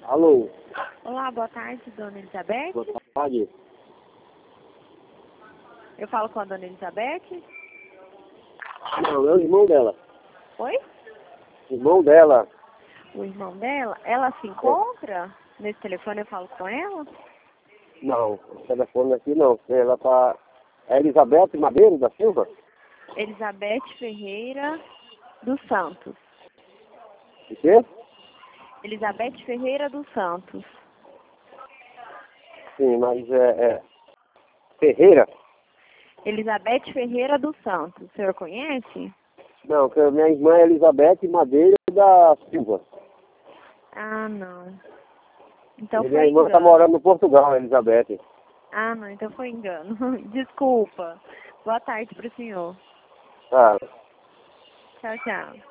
Alô? Olá, boa tarde, dona Elizabeth. Boa tarde. Eu falo com a dona Elizabeth. Não, é o irmão dela. Oi? Irmão dela. O irmão dela? Ela se encontra? Nesse telefone eu falo com ela? Não, o telefone aqui não. Ela tá... É Elizabeth Madeira da Silva? Elizabeth Ferreira dos Santos. O quê? Elizabeth Ferreira dos Santos. Sim, mas Ferreira? Elizabeth Ferreira dos Santos. O senhor conhece? Não, que a minha irmã é Elizabeth Madeira da Silva. Ah, não. Então E minha foi irmã tá engano. morando no Portugal, Elizabeth. Ah, não. Então foi engano. Desculpa. Boa tarde pro senhor. Tá. Tchau, tchau.